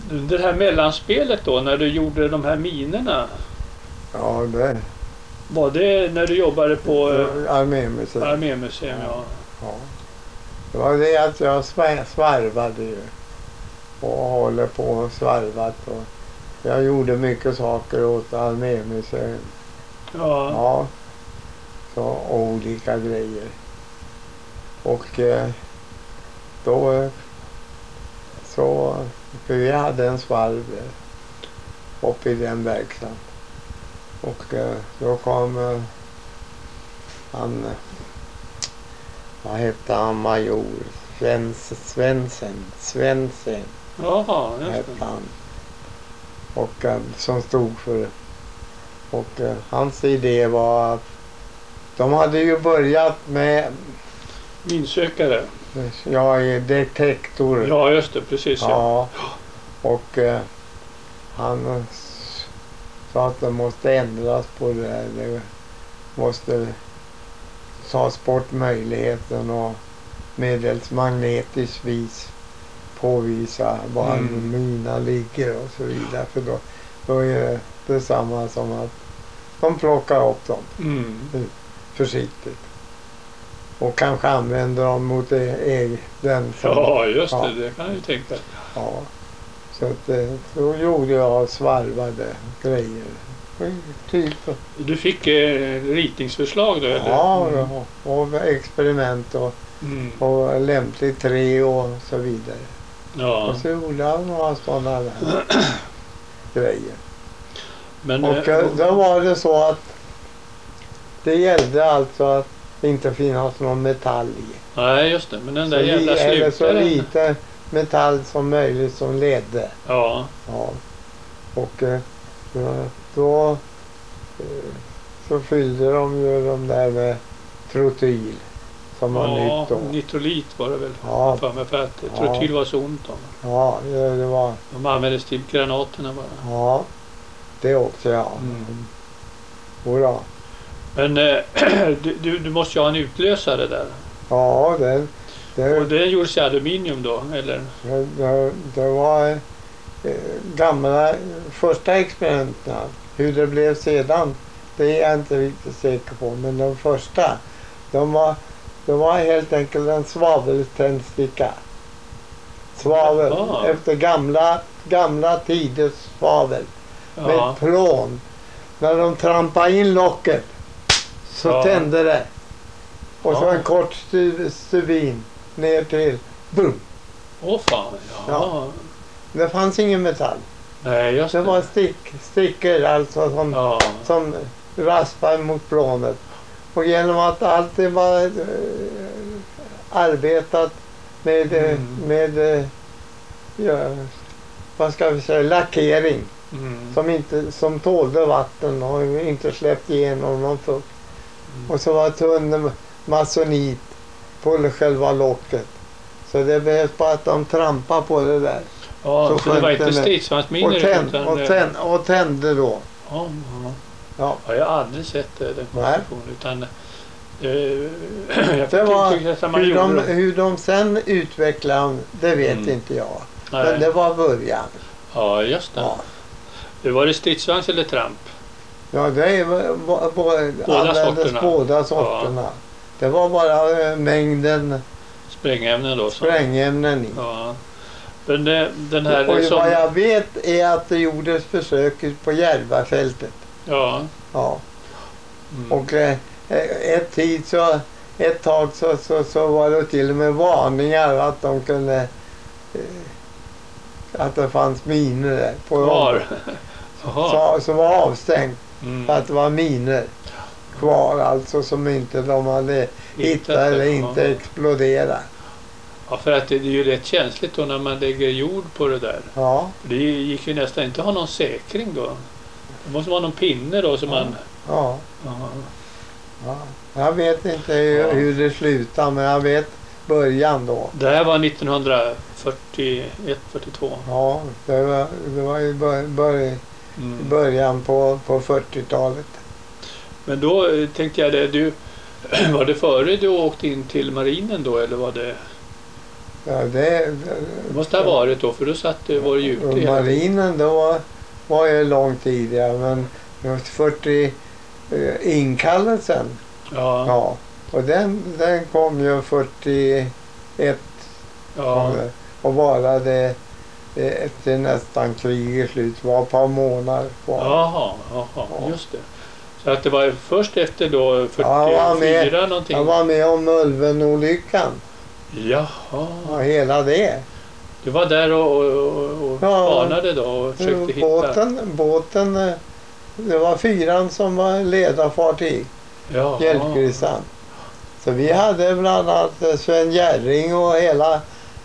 Det här mellanspelet då, när du gjorde de här minerna. Ja, det. Var det när du jobbade på Armémuseum. Armémuseum, ja. Ja. Det var det att jag svarvade ju. Och håller på och svarvat. Och jag gjorde mycket saker åt Armémuseum. Ja. Ja. Så olika grejer. Och då så vi hade en svarv uppe i den verkstaden. Och då kom han, vad hette han, major Svensen Jaha, just hette det. han. Och som stod för, och hans idé var att de hade ju börjat med Minsökare. ja, i detektor. Ja, just det, precis. Ja. Ja. Och han sa att det måste ändras på det här. Det måste tas bort möjligheten och medelst magnetiskt vis påvisa var en mina ligger och så vidare. För då är det detsamma som att de plockar upp dem försiktigt. Och kanske använder dem mot den som... Ja, just det. Det kan jag ju tänka. Ja. Så att, då gjorde jag svarvade grejer. Typ. Du fick ritningsförslag då, eller? Ja, och experiment och lämpligt trä och så vidare. Ja. Och så gjorde jag några sådana grejer. Men, och då var det så att det gällde alltså att det inte finnas någon metall i. Nej, just det. Men den där så jävla eller så slutaren. lite metall som möjligt som ledde. Ja. Ja. Och då så fyllde de ju de där med trotyl som var nytt då. Nitrolit var det väl Ja. för mig, för att trotyl var så ont om. Ja, det var. De användes till granaterna bara. Ja, det också, ja. Bra. Men du måste ju ha en utlösare där. Ja, Och den gjordes i aluminium då, eller? Det var gamla första experimenten. Hur det blev sedan, det är jag inte riktigt säker på. Men de första, det var helt enkelt en svaveltändsticka. Svavel, efter gamla tiders svavel. Med plån. När de trampade in locket så tände det. Och så en kort stubin ner till boom. Åh fan, ja. Det fanns ingen metall. Nej, just det. Var stickor alltså som raspade mot plånet. Och genom att allt det var arbetat med vad ska vi säga, lackering. Som tålde vatten och inte släppte igenom någon fukt. Och så var tunn masonit på själva locket. Så det behövs bara att de trampar på det där. Ja, så det var inte stridsvagnsminer och tände då. Ja, jag har aldrig sett den konstruktionen, utan det var hur de sen utvecklade, det vet inte jag. Nej. Men det var början. Ja, just det. Ja. Det var det stridsvagns eller tramp? Ja, det var båda sorterna. Ja. Det var bara mängden sprängämnen då. Sprängämnen i. Ja. Men den här och vad jag vet är att det gjordes försök på Järvafältet. Ja. Ja. Och ett tag så var det till och med varningar att de kunde att det fanns miner där på så var avstängt för att det var miner kvar, alltså som inte de hade hittat eller inte exploderat. Ja, för att det är ju rätt känsligt då när man lägger jord på det där. Ja. Det gick ju nästan inte att ha någon säkring då. Det måste vara någon pinne då som man... Ja. Jag vet inte hur det slutar, men jag vet början då. Det här var 1941, 42. Ja, det var i början på 40-talet. Men då tänkte jag det, var det före du åkte in till marinen då, eller var det? Ja, Det måste ha varit då, för då var det ju ute hela tiden. marinen då var ju långt tidigare, men 40 inkallelsen. Ja. Ja, och den kom ju 41 Ja. och varade till nästan krigets slut. Det var ett par månader kvar. Jaha, Ja. just det. Så att det var först efter då 44 någonting. Jag var med om Ulven-olyckan. Jaha. Ja, hela det. Du var där och spanade då och försökte hitta. Båten, det var 4 som var ledarfartyg. Ja. Hjälpgrissan. Så vi hade bland annat Sven Jerring och hela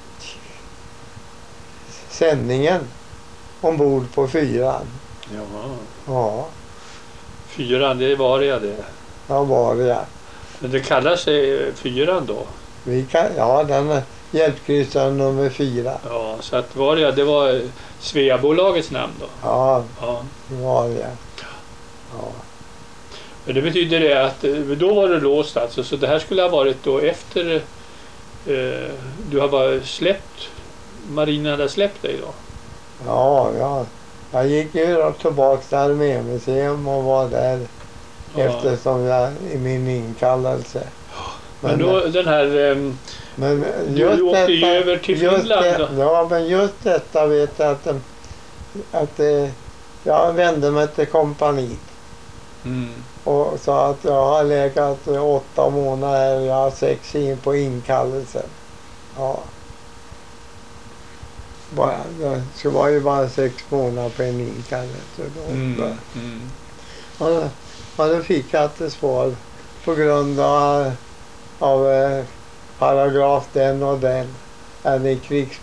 sändningen ombord på 4. Ja. Ja, 4, det var jag det. ja var det. Men det kallar sig 4 då. Den hjälpgrissan nummer 4. Ja, så att var jag, det var Sveabolagets namn då. Ja, Ja. var det. Ja. Men det betyder det att då var det låst alltså, så det här skulle ha varit då efter du har bara släppt, marinen hade släppt dig då? Ja. Jag gick ju tillbaka till Armémuseum och var där eftersom jag i min inkallelse. Men då den här, men du åkte ju över till Finland då? Ja, men just detta vet jag att jag vände mig till kompaniet. Och sa att jag har legat 8 månader, jag har 6 in på inkallelsen. Ja. Det var ju bara 6 månader på en inkallelse. Och då fick jag ett svar på grund av paragraf den och den är ni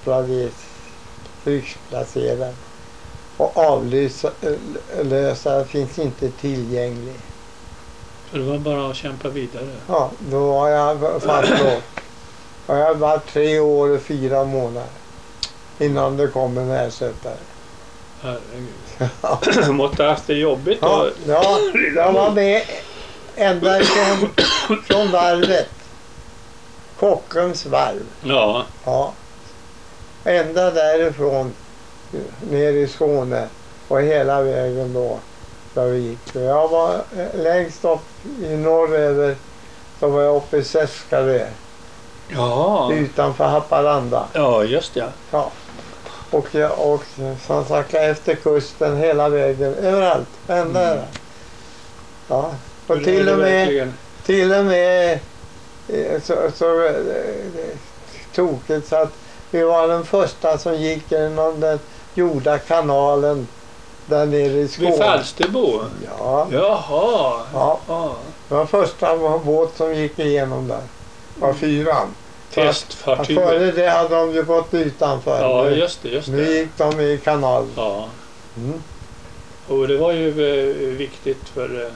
krigsplacerad och avlösare finns inte tillgänglig. Så det var bara att kämpa vidare? Ja, då var jag fastlåst. Och jag var 3 år och 4 månader innan det kom en ersättare. Herregud. Måste ha haft det jobbigt då. Ja, jag var med ända från varvet. Kockums varv. Ja. Ja. Ända därifrån ner i Skåne och hela vägen då där vi gick. Jag var längst upp i norröver, så var jag uppe i Seskarö. Ja. Utanför Haparanda. Ja, just det. Ja. Och som sagt efter kusten hela vägen, överallt, ända där. Ja. Och till och med så tokigt så att vi var den första som gick genom den gjorda kanalen där nere i Skåne. Vid Falsterbo? Ja. Jaha. Ja. Det var första båt som gick igenom där. Var 4. Testfartyg. Före det hade de ju gått utanför. Ja, just det. Nu gick de i kanalen. Ja. Och det var ju viktigt för...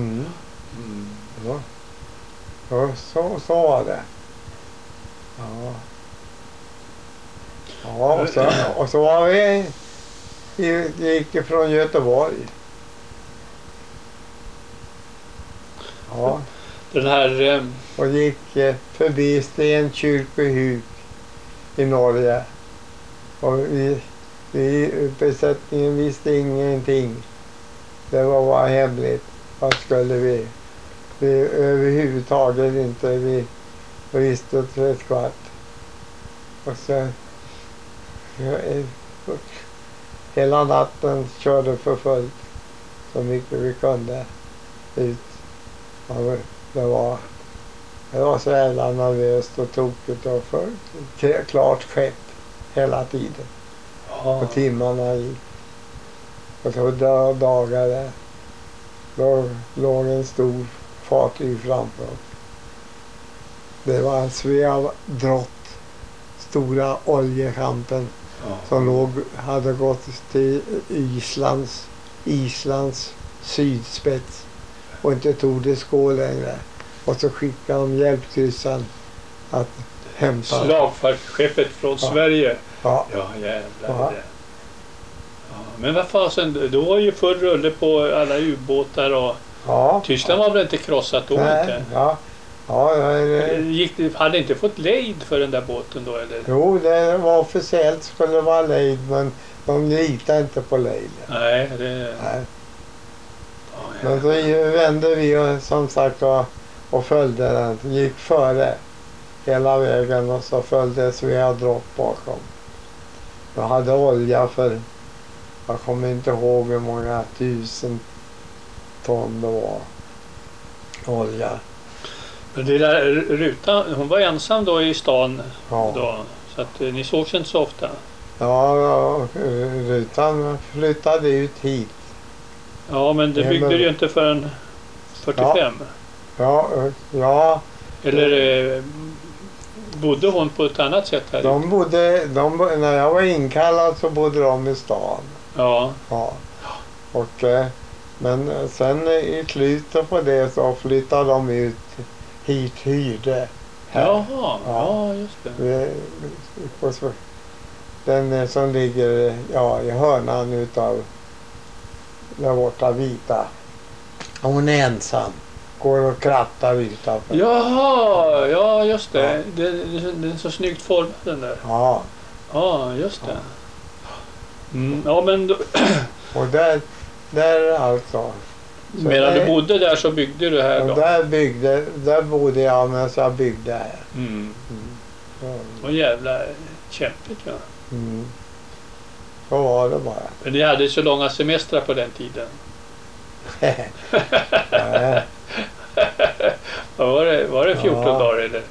Ja. Ja, så var det. Ja. Ja, och så var vi gick från Göteborg. Ja. Den här... Och gick förbi Stenkyrkehuk i Norge. Och vi besättningen visste ingenting. Det var bara hemligt. Vad skulle vi överhuvudtaget inte. Vi visste 3 kvart. Och så hela natten körde för fullt så mycket vi kunde ut. Det var så jävla nervöst och tokigt och för klart skepp hela tiden. Ja. Och timmarna gick. Och så dagar där. Då låg en stor fartyg framför oss. Det var Svea Drott, stora oljekampen som hade gått till Islands sydspets och inte tog det skål längre. Och så skickade de hjälpkryssaren att hämta. Slagfartsskeppet från Sverige. Ja. Ja, jävlar. Ja. Ja, men vad fasen, då var ju full rulle på alla ubåtar och Tyskland var väl inte krossat då? Nej, inte? ja. Ja, Hade inte fått lejd för den där båten då eller? jo, det var officiellt skulle det vara lejd, men de litade inte på lejd. Nej, det... Nej. Ja, Men så vände vi som sagt och följde den. Gick före hela vägen och så följde Svea Dropp bakom. Jag hade olja för, jag kommer inte ihåg hur många 1000 ton det var olja. Men det där Rutan, hon var ensam då i stan Ja. då, så att ni sågs inte så ofta. Ja, Rutan flyttade ut hit. Ja, men det Ja, byggde men- du ju inte förrän 45. Ja, Eller bodde hon på ett annat sätt här? när jag var inkallad så bodde de i stan. Ja, Ja. Och, men sen i slutet på det så flyttade de ut hit, hyrde. Här. jaha, ja just det. Den som ligger i hörnan utav där borta vita. Hon är ensam. Går och krattar utanför. Jaha, ja just det. Den är så snyggt formad den där. Ja. Ja, just det. Ja, men då, Och där alltså. medan du bodde där så byggde du här Och då? där bodde jag medan jag byggde här. Det var jävla kämpigt ja. Så var det bara. Men ni hade så långa semestrar på den tiden. Nej. Var det 14 Ja. dagar eller?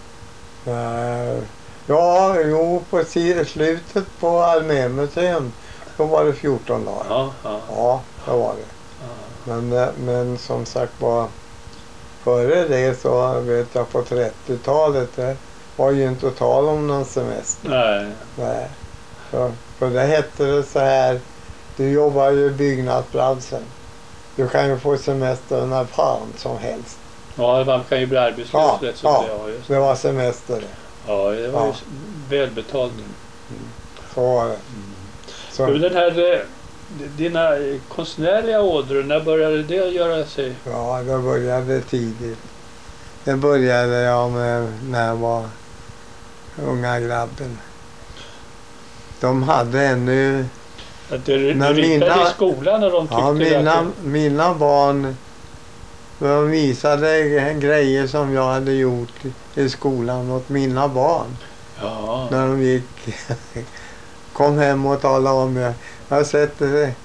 Ja, jo, på slutet på Armémuseum då var det 14 dagar. Ja. Ja, det var det. Men som sagt var, före det så vet jag på 30-talet det var ju inte tal om någon semester. Nej. För det hette det så här, du jobbar ju i byggnadsbranschen. Du kan ju få semester när fan som helst. Ja, man kan ju bli arbetslös Ja, rätt så ja. ja, just det. Det var semester. Ja, det var ju Ja. välbetalt. Så var det. Så, Men den här, dina konstnärliga ådror, när började det göra sig? ja, det började tidigt. Det började jag med när jag var unga grabben. De hade ännu... Att du Men ritade i skolan och de tyckte Ja, att mina barn, de visade grejer som jag hade gjort i skolan åt mina barn. ja, När de gick, kom hem och talade om det. Jag har sett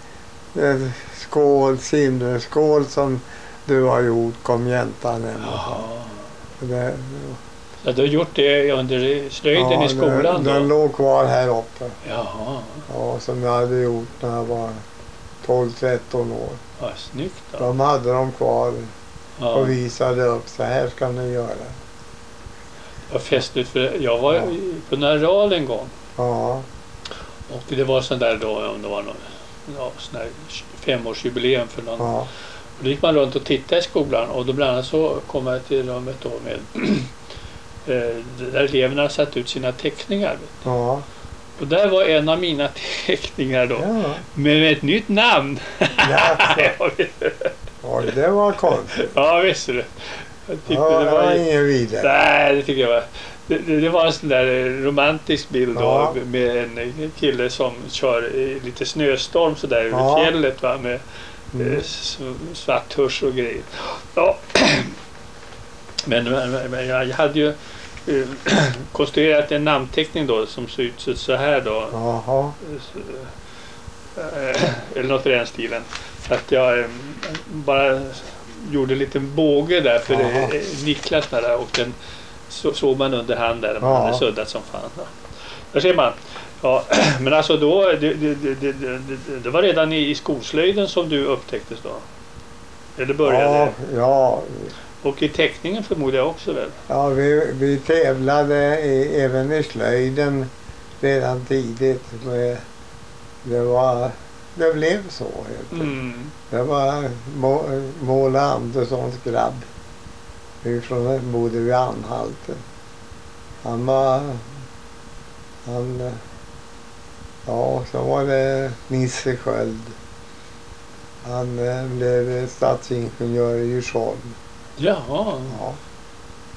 skål som du har gjort, kom jäntan hem. jaha. Det, Så du har gjort det under slöjden i skolan den då? låg kvar här uppe. Jaha, Ja, som jag hade gjort när jag var 12-13 år. vad snyggt då. De hade de kvar Ja, och visade upp, så här ska ni göra. vad festligt för jag var på Naral en gång Ja, och det var sån där då, om det var någon sån där 5-årsjubileum för någon. ja, Och då gick man runt och tittade i skolan och då bland annat så kom jag till rummet då med där eleverna satt ut sina teckningar. Vet du. ja. Och där var en av mina teckningar då Ja, med ett nytt namn. ja, det var konstigt. Ja, visst du. Jag tyckte Ja, det det var var ingen vidare. nej, det tycker jag var. Det var en sån där romantisk bild då Ja. med en kille som kör i lite snöstorm så där över Ja. fjället va, med svart tusch och grejer. Ja. Men jag hade ju konstruerat en namnteckning då som såg ut så här då. Jaha, Eller något i den stilen. Så att jag bara gjorde en liten båge där för Jaha. Niklas där och den såg man under hand där. Man Ja. hade suddat som fan. Då. Där ser man. Ja, men alltså då, det var redan i skolslöjden som du upptäcktes då? Eller började? ja, ja, Och i teckningen förmodar jag också väl? ja vi tävlade även i slöjden redan tidigt. Det blev så helt enkelt. Mm. Det var Måla Anderssons grabb. Från bodde vid Anhalten. Så var det Nisse Sköld. Han blev stadsingenjör i Djursholm. Jaha. Ja.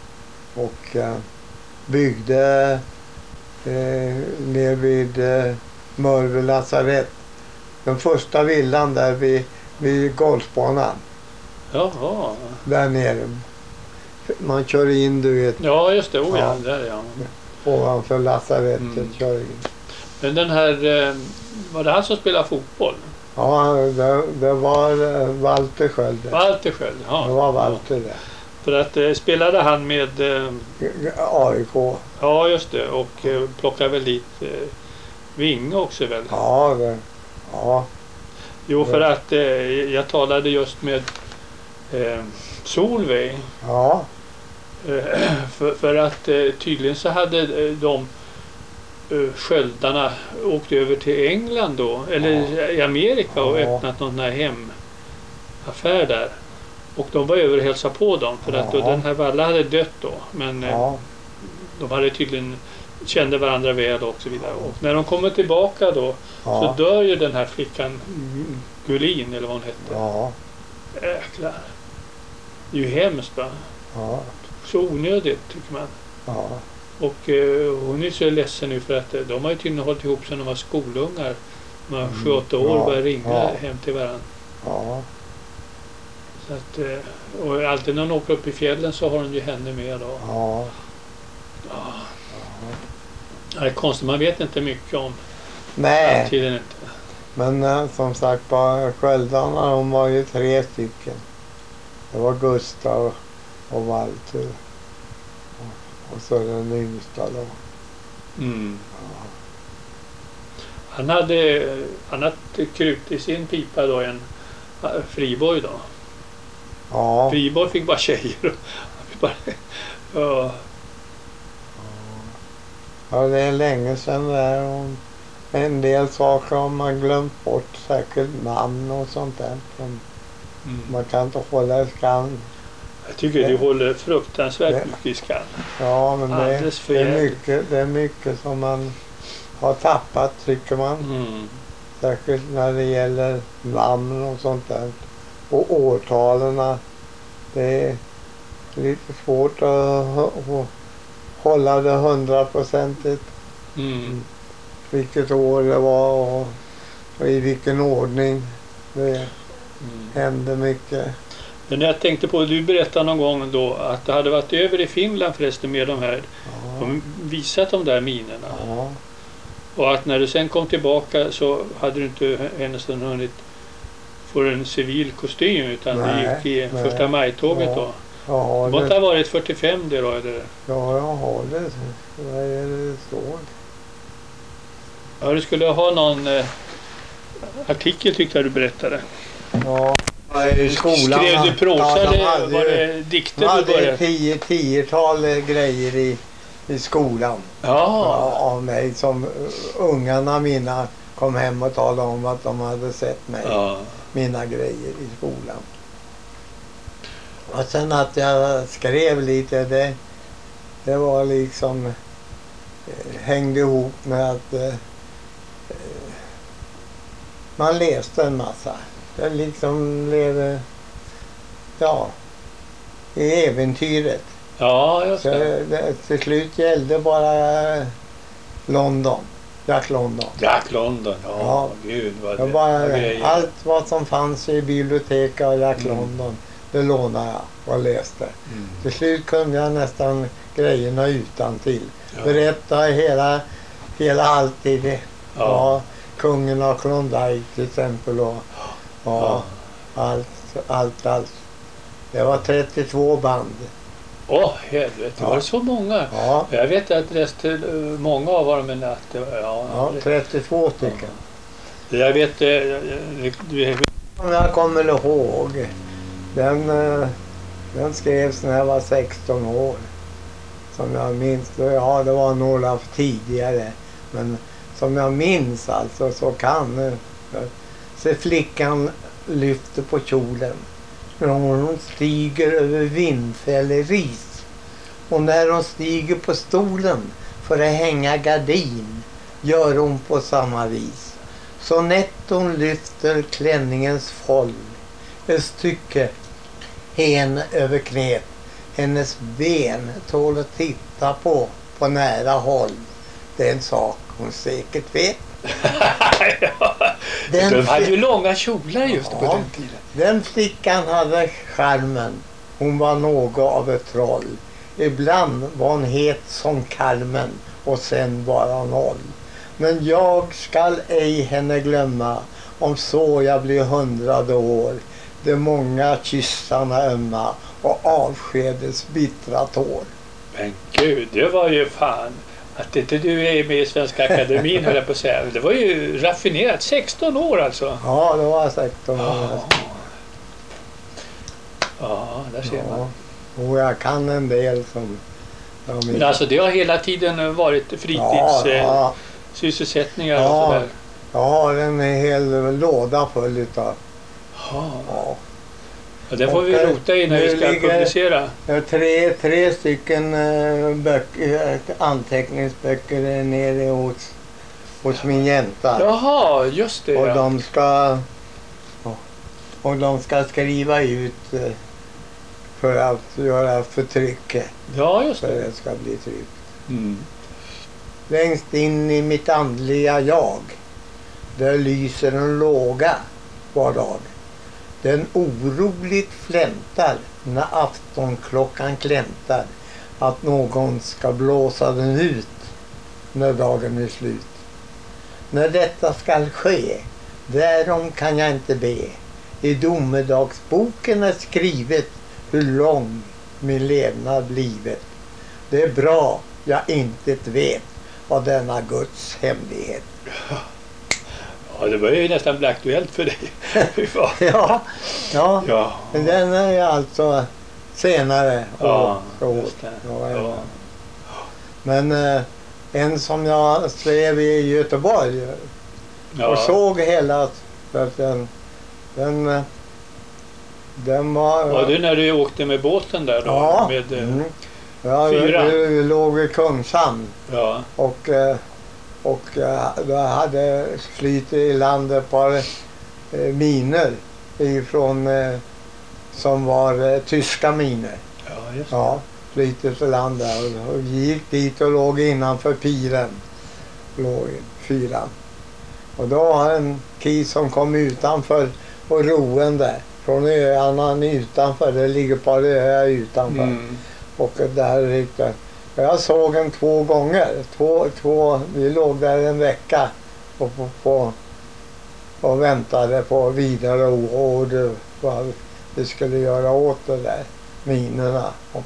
och byggde ner vid Mörby lasarett. Den första villan där vid golfbanan. Jaha. Där nere. Man kör in, du vet. Ja, just det. Oh, ja. Ja. Där, ja. Ovanför lasarettet kör in. Men den här, var det han som spelade fotboll? Ja, det var Walter Sköld. Walter Sköld, ja. Det var Walter det. För att spelade han med, AIK. ja just det, och plockade väl dit Vinge också väl? Ja, ja. Jo, för att jag talade just med Solveig. Ja. För att tydligen så hade de sköldarna åkt över till England då, eller i Amerika och öppnat någon här hemaffär där. Och de var över och hälsade på dem för att då den här Valla hade dött då. Men de hade tydligen kände varandra väl och så vidare. Och när de kommer tillbaka då så dör ju den här flickan Gullin eller vad hon hette. Ja. Jäklar. Det är ju hemskt va? Ja. Så onödigt tycker man. Ja. Och hon är så ledsen nu för att de har ju tydligen hållit ihop sedan de var skolungar. De var 7-8 år och började ringa hem till varandra. Ja. Så att, och alltid när hon åker upp i fjällen så har hon ju henne med då. Ja. Det är konstigt, man vet inte mycket om Nej, tiden inte. men som sagt bara sköldarna, de var ju 3 stycken. Det var Gustav och Walter. Och så den yngsta då. Mm. Han hade krut i sin pipa då en Friborg då. Ja. Friborg fick bara tjejer. Ja. Ja, det är länge sedan där. Och en del saker har man glömt bort, säkert namn och sånt där. Man kan inte hålla i skan. Jag tycker du håller fruktansvärt mycket i skan. Ja, men det är mycket som man har tappat, tycker man. Mm. Särskilt när det gäller namn och sånt där. Och årtalen. Det är lite svårt att hålla det 100%. Vilket år det var och i vilken ordning. Det hände mycket. Men jag tänkte på, du berättade någon gång då att det hade varit över i Finland förresten med de här, de visat de där minerna. Ja. Och att när du sen kom tillbaka så hade du inte ens hunnit få en civil kostym utan du gick i första majtåget då. Ja, det måste ha varit 45 det då eller? Ja, jag har det. Vad är det står? Ja, du skulle ha någon artikel tyckte jag du berättade. Ja, i skolan. Skrev du prosa eller var det dikter du började? Hade 10-tal grejer i skolan. Ja. Av mig som ungarna mina kom hem och talade om att de hade sett mig. Ja. Mina grejer i skolan. Och sen att jag skrev lite, det var liksom hängde ihop med att man läste en massa. Jag liksom blev i äventyret. Ja, just det. Så till slut gällde bara London. Jack London. Jack London, ja. Gud vad det var allt vad som fanns i biblioteket av Jack London, det lånade jag och läste. Till slut kunde jag nästan grejerna utantill. Berätta hela alltid. Ja. Kungen av Klondike till exempel och allt. Det var 32 band. Helvete, var det så många? Ja. Jag vet att läste många av dem men att det var, 32 stycken. Jag vet Om jag kommer ihåg, den skrevs när jag var 16 år. Som jag minns, det var några tidigare. Men som jag minns alltså så kan se flickan lyfter på kjolen. När hon stiger över vindfälleris. Och när hon stiger på stolen för att hänga gardin gör hon på samma vis. Så nätt hon lyfter klänningens foll. Ett stycke hen över knät. hennes ben tål att titta på nära håll. Det är en sak hon säkert vet. Ja. De hade ju långa kjolar just på den tiden. Den flickan hade charmen. Hon var något av ett troll. Ibland var hon het som Carmen och sen bara noll. Men jag skall ej henne glömma, om så jag blir 100 år. De många kyssarna ömma och avskedets bittra tår. Men gud, det var ju fan. Att inte du är med i Svenska Akademin, höll jag på att säga. Det var ju raffinerat. 16 år alltså. Ja, det var 16 år. Ja, där ser man. Och jag kan en del som... Men alltså det har hela tiden varit fritidssysselsättningar och sådär. Ja, den är hel låda full utav. Ja. Och det får vi rota i när vi ska publicera. Tre stycken anteckningsböcker är nere hos min jänta. Jaha, just det. Och de ska skriva ut för att göra förtryck. Ja, just det. För det ska bli tryckt. Mm. Längst in i mitt andliga jag, där lyser en låga var dag. Den oroligt flämtar när aftonklockan klämtar att någon ska blåsa den ut när dagen är slut. När detta skall ske, därom kan jag inte be. I domedagsboken är skrivet hur lång min levnad blivit. Det är bra jag inte vet vad denna Guds hemlighet. Ja, det var ju nästan bli aktuellt för dig. ja. Men den är ju alltså senare. Ja. Men en som jag skrev i Göteborg och såg hela, för att den var... Var det när du åkte med båten där då? Ja. Med fyran? Vi låg i Kungshamn. Ja. Och då hade flyttat i land ett par miner ifrån, som var tyska miner. Ja, just det. Ja, flyttat i land där och vi gick dit och låg innanför piren. Låg i fyran. Och då var en kis som kom utanför och roende från öarna utanför. Det ligger ett par öar utanför. Mm. Och där riktigt. Jag såg en 2 gånger. Vi låg där en vecka och väntade på vidare order vad vi skulle göra åt det där minerna. Och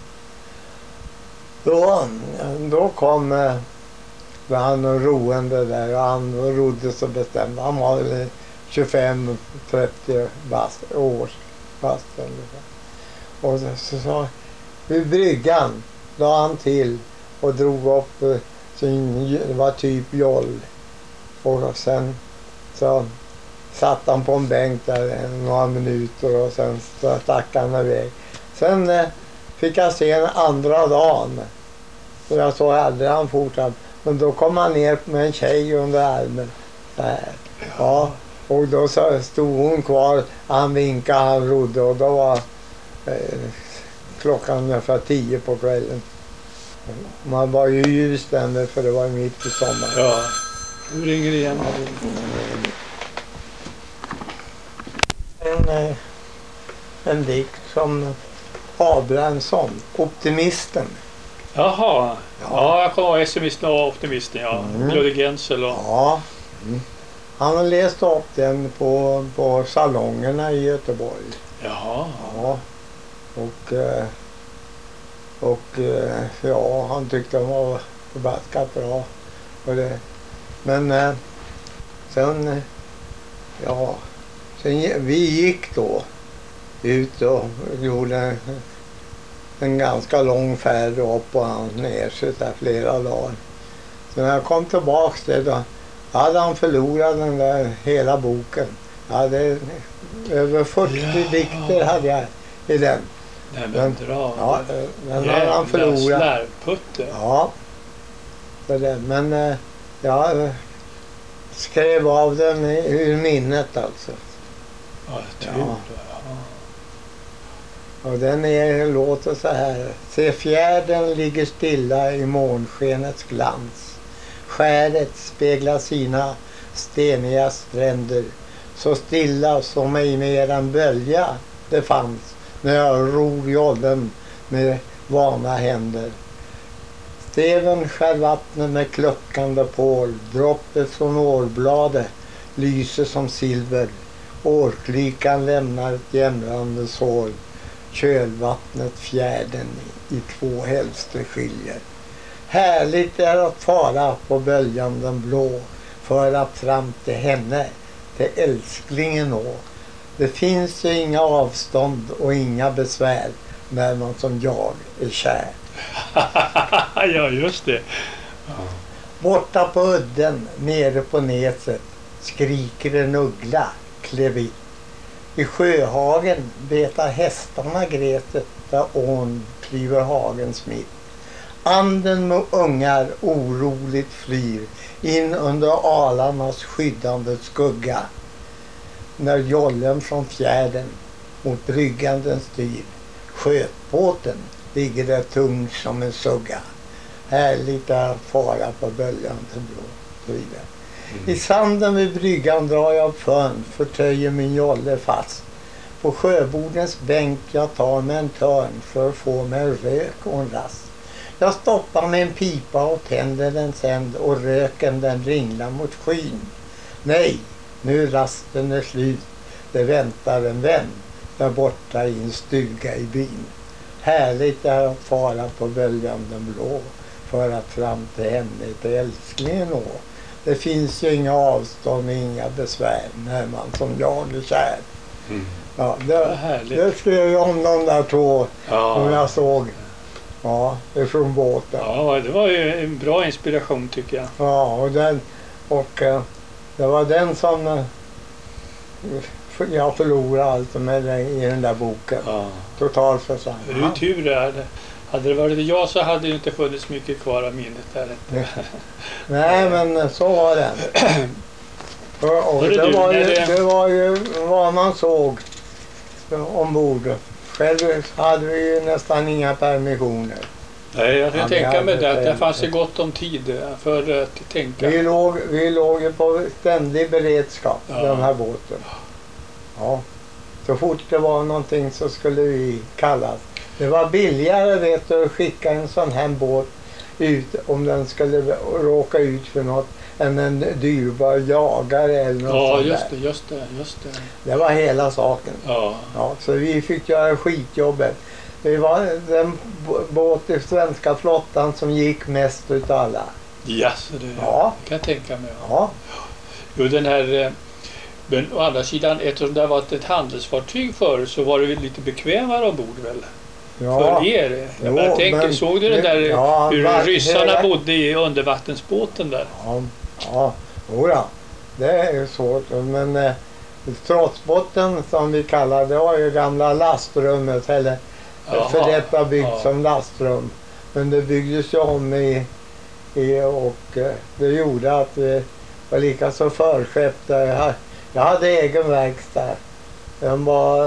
då kom han roende där och han rodde så bestämt. Han var väl 25-30 år fast ungefär. Och så sa vid bryggan la han till och drog upp det var typ joll. Och sen så satt han på en bänk där några minuter och sen stack han iväg. Sen fick jag se en andra dagen. Och jag såg aldrig han fortsatt. Men då kom han ner med en tjej under armen. Där. Ja. Och då stod hon kvar. Han vinkade, han rodde och då var klockan ungefär 10 på kvällen. Man var ju ljus den för det var mitt i sommaren. Ja, du ringer igen. En dikt som Abrahamsson, Optimisten. Jaha, ja jag kommer ihåg Pessimisten och Optimisten, ja. Ludvig Gensel och... Ja. Han har läst upp den på salongerna i Göteborg. Jaha. Ja. Och ja, han tyckte den var förbaskat bra. Men sen vi gick då ut och gjorde en ganska lång färd upp och han ner sig där flera dagar. Så när jag kom tillbaks där då hade han förlorat den där hela boken. Jag hade över 40 dikter hade jag i den. Den hade han förlorat. Slarvputte. Ja. Men jag skrev av den ur minnet alltså. Ja, tur. Och låter så här. Se fjärden ligger stilla i månskenets glans. Skäret speglar sina steniga stränder. Så stilla som ej mer än bölja det fanns när jag ror jollen med vana händer. Steven skär vattnet med kluckande pål. Droppet från årbladet lyser som silver. Årklykan lämnar ett jämrande sål. Kölvattnet fjärden i två hälfter skiljer. Härligt är att fara på böljanden blå. För att fram till henne, till älsklingen nå. Det finns ju inga avstånd och inga besvär när man som jag är kär. Ja, just det. Ja. Borta på udden, nere på näset, skriker en uggla, klevit. I sjöhagen betar hästarna gräset där ån kliver hagens mitt. Anden med ungar oroligt flyr in under alarnas skyddande skugga. När jollen från fjärden mot bryggan styr, skötbåten ligger där tung som en sugga. Härligt är att fara på böljan till blå. Så vidare. I sanden vid bryggan drar jag fön, förtöjer min jolle fast. På sjöbordens bänk jag tar med en törn för att få mig en rök och en rast. Jag stoppar med en pipa och tänder den sänd och röken den ringlar mot skyn. Nej, nu rasten är slut. Det väntar en vän där borta i en stuga i byn. Härligt är att fara på böljanden blå för att fram till henne till älsklingen nå. Det finns ju inga avstånd och inga besvär när man som jag är kär. Mm. Ja, det skrev jag om de där två som jag såg. Ja, ifrån båten. Ja, det var ju en bra inspiration tycker jag. Ja, det var den som jag förlorade alltså med i den där boken. Ja. Totalt försvann. Det är ju tur det här. Hade det varit jag så hade det inte funnits mycket kvar av minnet där. Nej, men så var det. Och det var ju vad man såg ombord. Själv hade vi ju nästan inga permissioner. Nej, jag kan tänka mig det. Det fanns ju gott om tid för att tänka. Vi låg ju på ständig beredskap, den här båten. Ja. Så fort det var någonting så skulle vi kallas. Det var billigare vet du, att skicka en sån här båt ut om den skulle råka ut för något än en dyrbar jagare eller något sånt där. Just det. Det var hela saken. Ja, så vi fick göra skitjobbet. Det var den båt i svenska flottan som gick mest utav alla. Yes, det kan jag tänka mig. Ja. Jo, den här... Men å andra sidan, eftersom det var ett handelsfartyg förr så var det väl lite bekvämare ombord väl? Ja. För er. Jag tänker, såg du det där hur ryssarna bodde i undervattensbåten där? Ja, jodå. Det är ju svårt. Men trotsbotten som vi kallar det var ju gamla lastrummet eller för detta byggt som lastrum. Men det byggdes ju om och det gjorde att det var lika så förskepp där. Jag hade egen verkstad. Den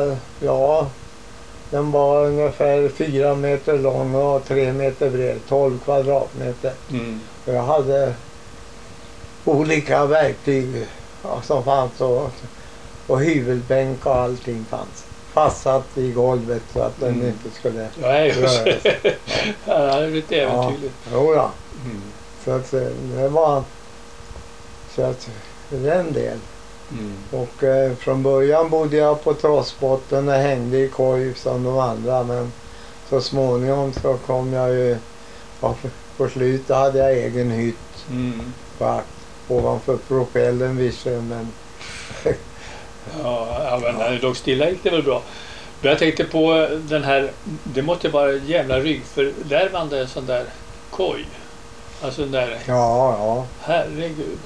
var ungefär 4 meter lång och 3 meter bred, 12 kvadratmeter. Mm. Och jag hade olika verktyg som fanns och hyvelbänk och allting fanns. Fastsatt i golvet så att den inte skulle röra sig. Ja, det är lite äventyrligt. Ja. Så att det var en del. Och från början bodde jag på trossbotten och hängde i koj som de andra, men så småningom så kom jag ju på slutet hade jag egen hytt ovanför propellen visserligen, men men när det låg stilla gick det väl bra. Men jag tänkte på den här, det måste vara jävla ryggfördärvande sån där koj. Alltså den där. Ja. Herregud.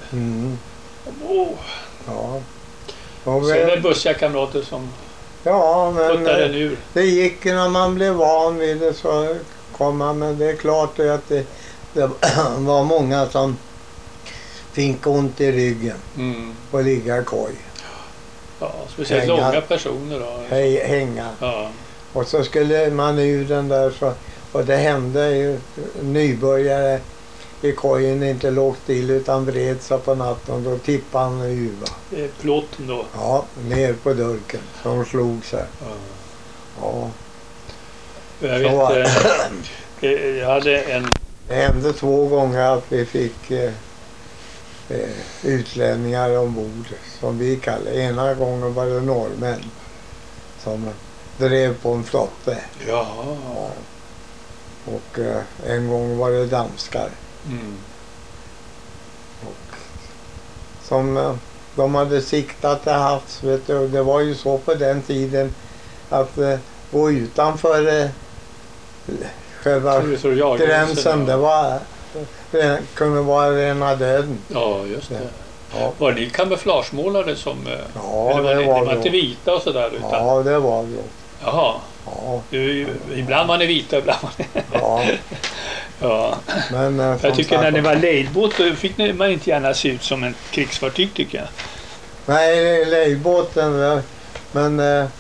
Ja. Och så är det bussiga kamrater som puttade den ur. Det gick när man blev van vid det så kom man, men det är klart att det var många som fick ont i ryggen och ligga i koj. Ja, speciellt långa personer då. Hänga. Ja. Och så skulle man ur den där så, och det hände ju nybörjare i kojen inte låg still utan vred sig på natten, då tippade han i huvudet. Plåten då? Ja, ner på dörken som slog sig. Ja. Jag vet, jag hade en... Det hände 2 gånger att vi fick utlänningar ombord, som vi kallar. Ena gången var det norrmän som drev på en flotte. Ja. Och en gång var det danskar. Och, som de hade siktat till havs, vet du, och det var ju så på den tiden att gå utanför själva gränsen, det kunde vara rena döden. Ja, just det. Ja. Var ni kamouflagemålare som... Ja, eller det var ni inte vita och sådär? Utan... Ja, det var det. Jaha. Ja. Ibland var ni vita, ibland var ni... Ja. Ja. Men, jag tycker när ni var lejdbåt så fick man inte gärna se ut som en krigsfartyg, tycker jag. Nej, lejdbåten, men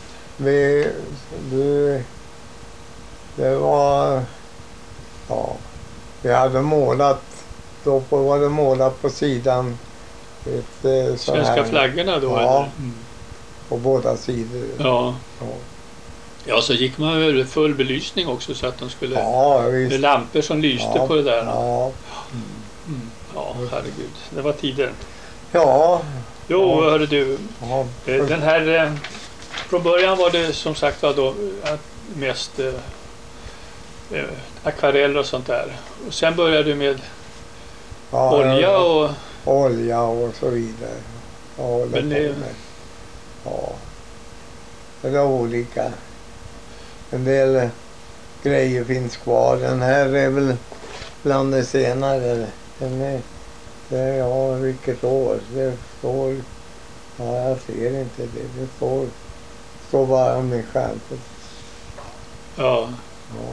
det var... Ja, vi hade målat, då var det målat på sidan ett svenska flaggorna då? Ja, eller? På båda sidor. Ja. Ja, så gick man väl full belysning också så att de skulle... Ja, visst. Med lampor som lyste på det där. Ja. Ja, herregud. Det var tider. Ja. Jo, hörde du. Ja. Den här... Från början var det som sagt då mest akvareller och sånt där. Och sen började du med olja och... Olja och så vidare. Men det... Ja. Det är olika. En del grejer finns kvar. Den här är väl bland det senare. Den är, ja, vilket år? Det står... Ja, jag ser inte det. Det står bara med skärpet. Ja. Ja.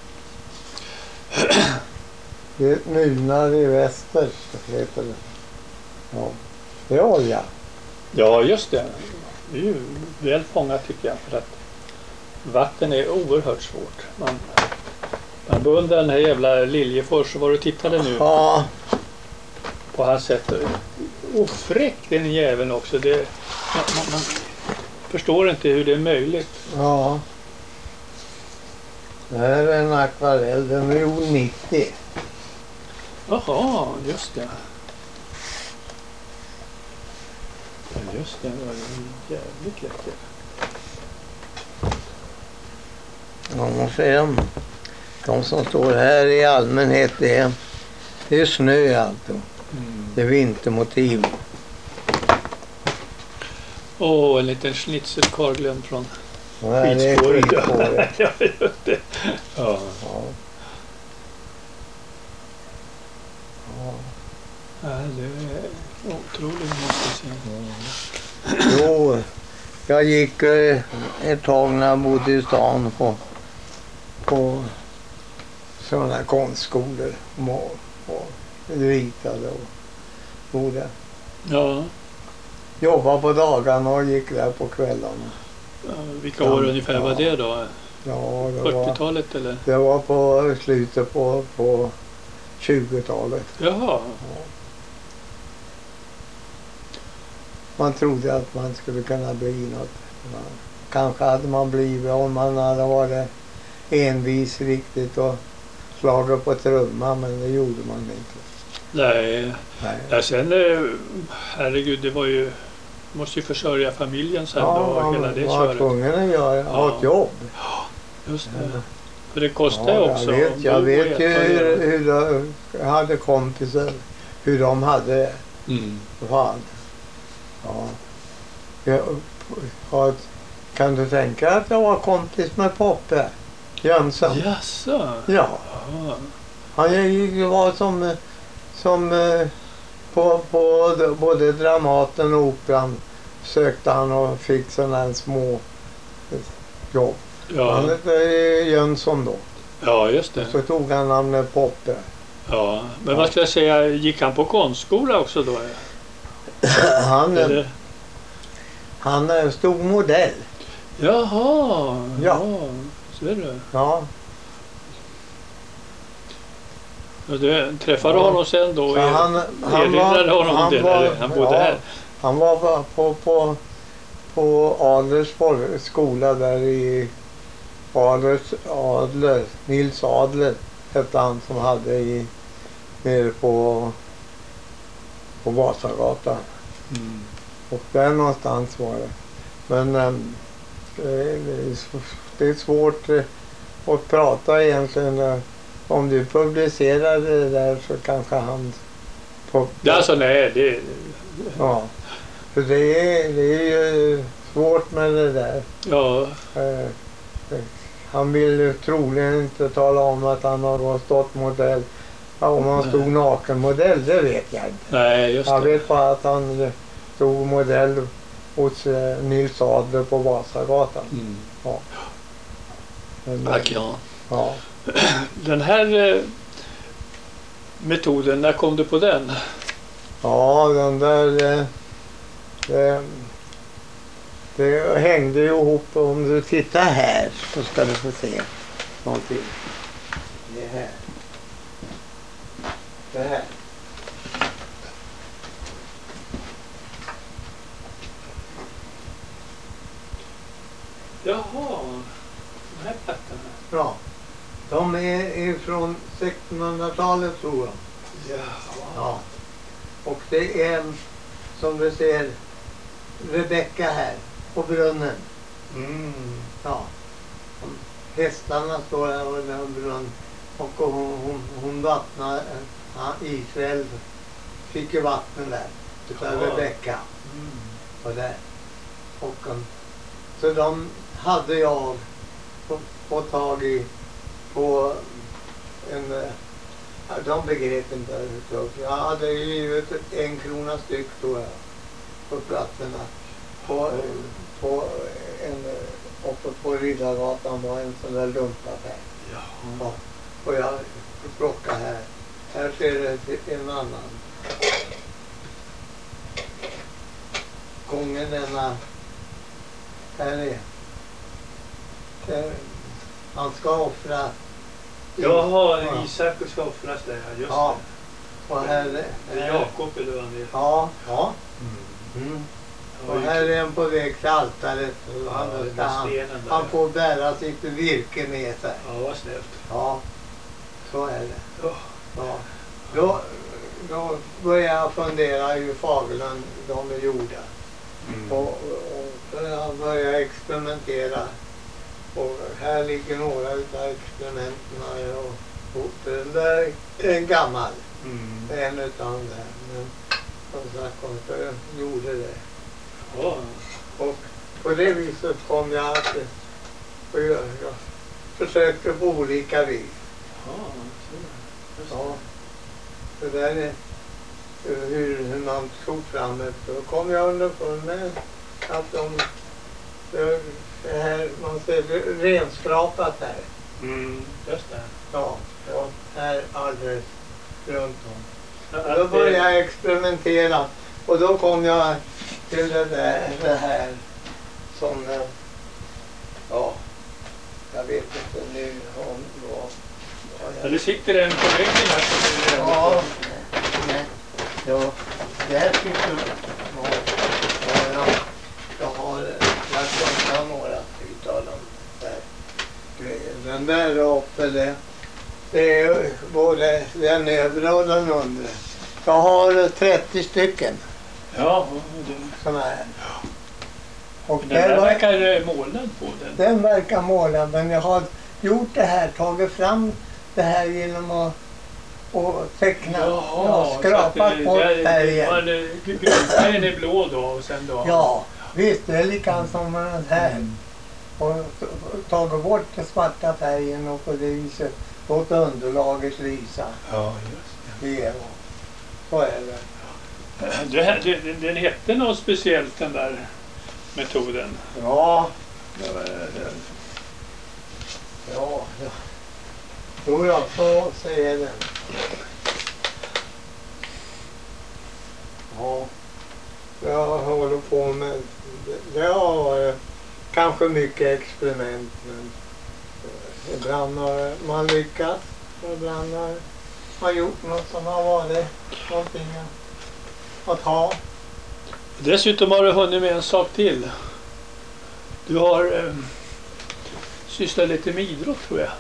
Det är Nunar i väster, heter det. Ja. Det är olja. Ja, just det. Det är ju väl fångat, tycker jag, för att vatten är oerhört svårt. Man beundrar den här jävla Liljefors, var du tittade nu på hans sätt. Och fräck den jäveln också. Man förstår inte hur det är möjligt. Ja. Det här är en akvarell, den är gjord 90. Jaha, just det. Just det, det var jävligt läcker. Ja, sen, de som står här i allmänhet, det är snö alltså. Det är vintermotiv. En liten schnitzelkorv glömd från Nej, det är skitspåret. Ja, just det. Ja. Ja, det är otroligt, måste jag säga. Jo, jag gick ett tag när jag bodde i stan på sådana konstskolor och ritade och bodde. Ja. Jobbade på dagarna och gick där på kvällarna. Vilka år ungefär var det då? Ja, det 40-talet eller? Det var på slutet på 20-talet. Jaha. Ja. Man trodde att man skulle kunna bli något. Kanske hade man blivit om man hade varit envis riktigt och slagit på trumma, men det gjorde man inte. Nej. Ja, sen, herregud, det var ju... Måste ju försörja familjen sen och hela det köret. Ja, man var tvungen att ha ett jobb. Ja, just det. För det kostar ju också. Jag vet ju hur jag hade kompisar, hur de hade fan. Ja. Kan du tänka att jag var kompis med Poppe Jönsson? Jaså? Ja. Han var som på både Dramaten och Operan sökte han och fick sådana här små jobb. Ja. Han hette Jönsson då. Ja, just det. Så tog han namnet Poppe. Ja, men vad ska jag säga, gick han på konstskola också då? Han är stor modell. Jaha, Ja. ja. Ser du? Ja. Och du träffade Ja. honom sen då och Så erinrade honom om det när han bodde här? Han var på Adlers skola där i Adler, Nils Adler hette han som hade nere på Vasagatan. Mm. Och där någonstans var det. Men det är svårt att prata egentligen. Om du publicerar det där så kanske han... Alltså nej, det... Ja, för det är ju svårt med det där. Ja. Han vill ju troligen inte tala om att han har stått modell. Ja, om han stod nakenmodell, det vet jag inte. Nej, just det. Jag vet bara att han stod modell hos Nils Adler på Vasagatan. Mm. Ja. Men, Tack, ja. Ja. Den här metoden, när kom du på den? Ja, den där... Det hängde ju ihop. Om du tittar här så ska du få se någonting. Det här. Det här. Jaha, de här plattorna. Ja. De är från 1600-talet tror jag. Ja. Och det är som du ser Rebecka här på brunnen. Mm. Ja. Hästarna står här och den brunn. Och hon vattnar, Israel fick ju vatten där. Utav Rebecka. Mm. Och där. Och så de hade jag fått tag i på en... De begrep inte. Jag hade givit 1 krona styck tror jag. På plattorna. Uppe på Riddargatan var en sån där lumpaffär. Ja. Och jag plockade här. Här ser det en annan. Gången denna. Här är. Han ska offra. Jaha, Isak ska offras där, just ja. det. Och här är Jakob eller vad han är. Ja, ja. Mm. Och här är en på väg till altaret. Han får bära sitt virke med sig. Ja, vad snällt. Ja, så är det. Ja. Då börjar jag fundera hur fabeln de är gjorda. Och jag börjar experimentera. Och här ligger några utav experimenterna. Och den där är en gammal. En utav dem där. Men som sagt, jag gjorde det. Ja. Och på det viset kom jag att jag försökte på olika vis. Ja, det där är hur man tog fram det. Då kom jag underfund med att det här, man ser renskrapat här. Just det. Ja, här alldeles runt om. Då började jag experimentera och då kom jag till det här som, ja, jag vet inte nu om vad. Ja, det sitter en på väggen här. Ja, ja, det här sitter jag har lagt undan några utav dem där grejer. Den där uppe, det är både den övre och den undre. Jag har 30 stycken. Ja, såna här. Och den verkar målad på den. Den verkar målad, men jag har gjort det här, tagit fram det här genom att teckna. Jaha, skrapat bort färgen. Grundfärgen är blå då och sen då? Ja, visst, det är likadant som den här. Och tagit bort den svarta färgen och på det viset låta underlaget lysa. Ja, just det. Så är det. Den hette något speciellt, den där metoden. Ja. Ja. Jo, jag får säga den. Ja. Jag håller på med det har kanske mycket experiment, men ibland har man lyckats. Ibland har man gjort något som har varit någonting att ha. Dessutom har du hunnit med en sak till. Du har sysslat lite med idrott, tror jag.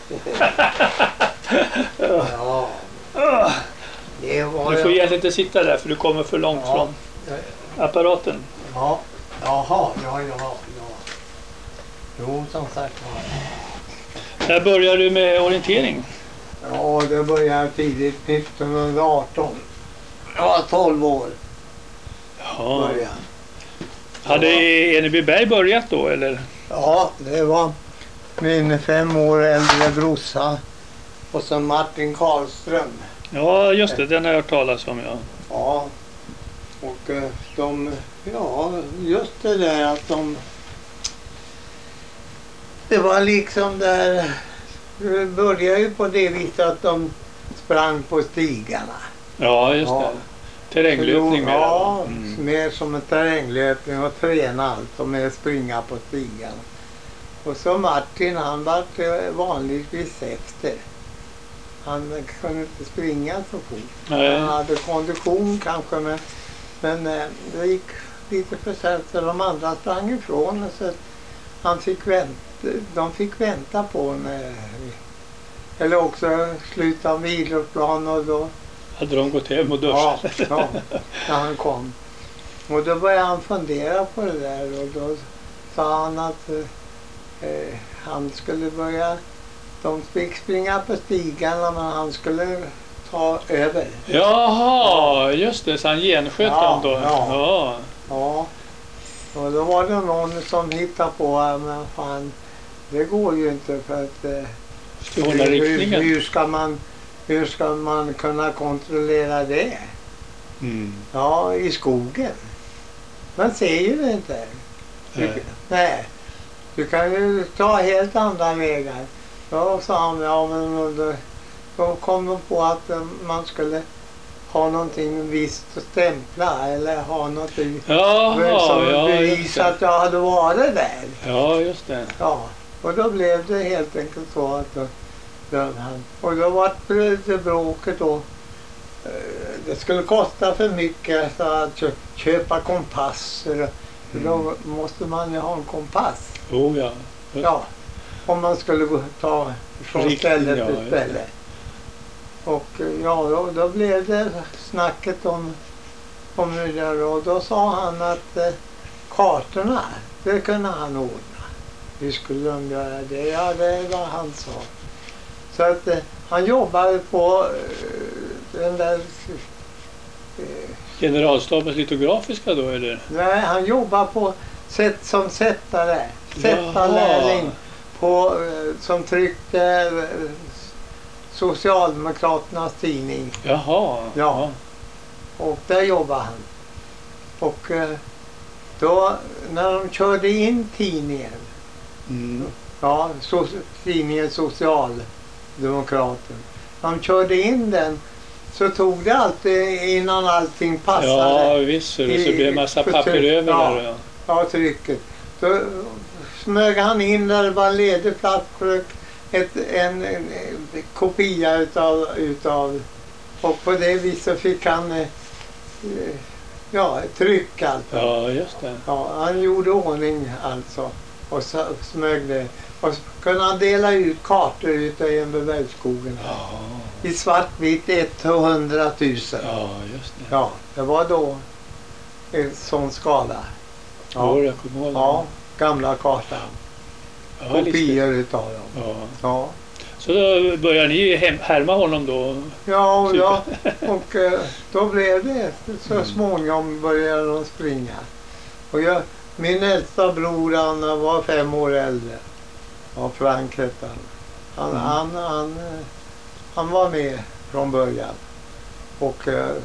Ja. Det var Du får egentligen inte sitta där för du kommer för långt från apparaten. Ja. Jaha, ja. Jo, som sagt. När började du med orientering? Ja, det började tidigt 1918. Jag var 12 år. Ja. Hade Enebyberg börjat då, eller? Ja, det var min 5 år äldre brorsa och så Martin Karlström. Ja, just det. Den har jag hört talas om, ja. Ja, och just det där att det var liksom där, det började ju på det viset att de sprang på stigarna. Ja, just det. Terränglöpning mer. Ja, mer som en terränglöpning och träna allt och med springa på stigarna. Och så Martin, han var vanligtvis efter. Han kunde inte springa så fort. Nej. Han hade kondition kanske, men det gick lite för sent så de andra sprang ifrån. Så de fick vänta på honom. Eller också sluta av idrottsplan och då Hade de gått hem och duschat? Ja, när han kom. Och då började han fundera på det där och då sa han att han skulle börja, de fick springa på stigarna men han skulle ta över. Jaha, just det, så han gensköt dem då. Ja. Och då var det någon som hittade på, men fan, det går ju inte för att Hålla riktningen. hur ska man kunna kontrollera det? Ja, i skogen. Man ser ju det inte. Nej. Du kan ju ta helt andra vägar. Då sa han, då kom de på att man skulle ha någonting visst att stämpla eller ha någonting som bevis att jag hade varit där. Ja, just det. Ja, och då blev det helt enkelt så att och då var det bråket då. Det skulle kosta för mycket så att köpa kompasser. Då måste man ju ha en kompass. Ja. Ja, om man skulle ta från ställe till ställe. Och då blev det snacket om det där och då sa han att kartorna, det kunde han ordna. Hur skulle de göra det? Ja, det var han sa. Så att han jobbade på den där... Generalstabens litografiska då, eller? Nej, han jobbade på som sättare. Sättarlärling på, som tryckte Socialdemokraternas tidning. Jaha. Ja. Och där jobbade han. Och då när de körde in tidningen, tidningen Socialdemokraten. När de körde in den så tog det alltid innan allting passade. Ja, visst. Så blev det massa papper över där. Ja, trycket. Då smög han in där det var en ledig plats för en kopia utav och på det viset fick han ett tryck alltså. Ja, just det. Ja, han gjorde ordning alltså och så smög det. Och så kunde han dela ut kartor ute i Enbergsskogen. Ja. I svartvitt 100 000. Ja, just det. Ja, det var då en sån skala. Ja, jag kommer ihåg det. Ja, gamla kartan. Ja, kopior utav dem. Ja. Så då började ni härma honom då? Ja, och då blev det så småningom började de springa. Och min äldsta bror, han var 5 år äldre. Ja, Frank hette han. Han var med från början. Och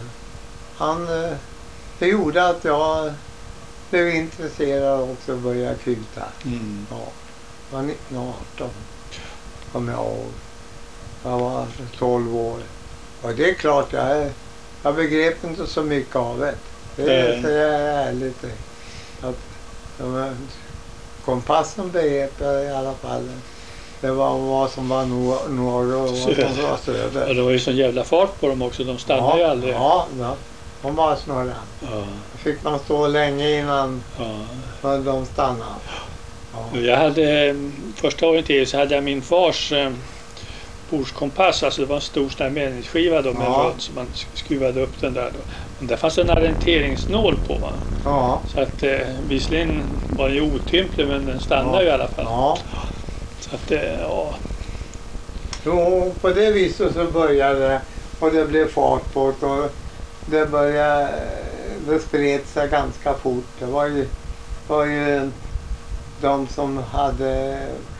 det gjorde att jag blev intresserad också att börja kuta. Ja, det var 1918. Kommer jag ihåg. Jag var 12 år. Och det är klart, jag begrep inte så mycket av det. Det är ärligt. Att Kompassen begrep jag i alla fall. Det var vad som var norr och vad som var söder. Ja, det var ju sån jävla fart på dem också. De stannade ju aldrig. Ja, de bara snurrade. Ja. Fick man stå länge innan de stannade. Ja. Jag hade, första orienteringen så hade jag min fars bordskompass. Alltså det var en stor sån här meningsskiva då med en röd, så man skruvade upp den där då. Men där fanns en orienteringsnål på, va? Ja. Så att visserligen var den ju otymplig, men den stannade ju i alla fall. Ja. Så att Så på det viset så började det, och det blev fart på det, och det spred sig ganska fort. Det var ju de som hade